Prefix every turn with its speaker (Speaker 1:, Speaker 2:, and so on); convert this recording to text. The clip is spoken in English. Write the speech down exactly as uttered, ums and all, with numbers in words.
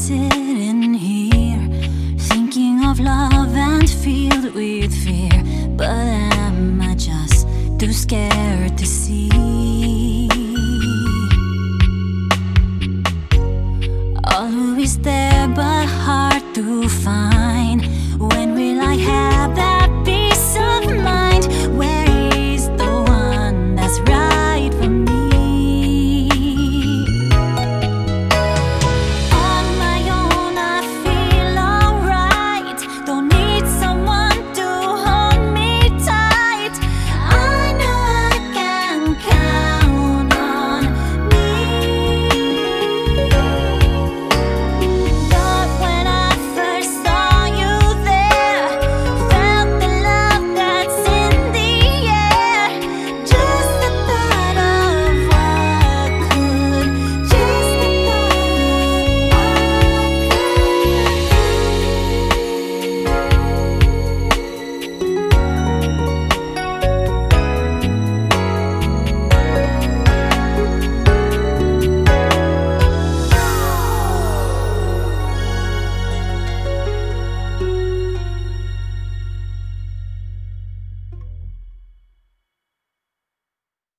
Speaker 1: sitting here, thinking of love and filled with fear. But am I just too scared to see? Always there but hard to find.